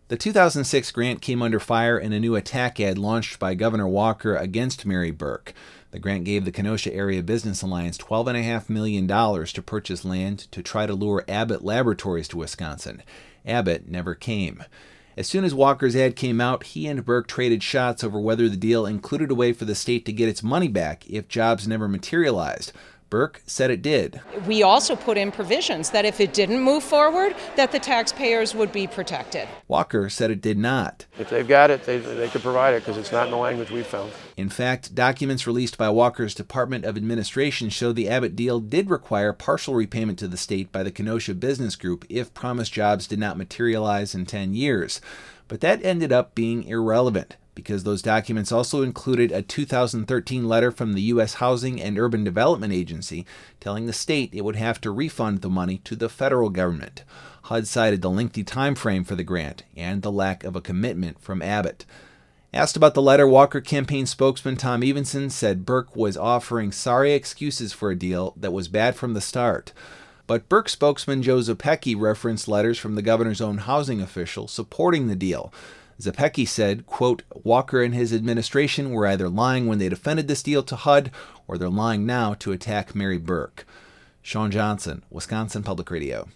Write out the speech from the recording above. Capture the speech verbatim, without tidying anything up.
The two thousand six grant came under fire in a new attack ad launched by Governor Walker against Mary Burke. The grant gave the Kenosha Area Business Alliance twelve point five million dollars to purchase land to try to lure Abbott Laboratories to Wisconsin. Abbott never came. As soon as Walker's ad came out, he and Burke traded shots over whether the deal included a way for the state to get its money back if jobs never materialized. Burke said it did. We also put in provisions that if it didn't move forward, that the taxpayers would be protected. Walker said it did not. If they've got it, they, they could provide it because it's not in the language we found. In fact, documents released by Walker's Department of Administration show the Abbott deal did require partial repayment to the state by the Kenosha Business Group if promised jobs did not materialize in ten years. But that ended up being irrelevant, because those documents also included a two thousand thirteen letter from the U S Housing and Urban Development Agency telling the state it would have to refund the money to the federal government. H U D cited the lengthy time frame for the grant and the lack of a commitment from Abbott. Asked about the letter, Walker campaign spokesman Tom Evenson said Burke was offering sorry excuses for a deal that was bad from the start. But Burke spokesman Joe Zepecki referenced letters from the governor's own housing official supporting the deal. Zepecki said, quote, Walker and his administration were either lying when they defended this deal to H U D, or they're lying now to attack Mary Burke. Sean Johnson, Wisconsin Public Radio.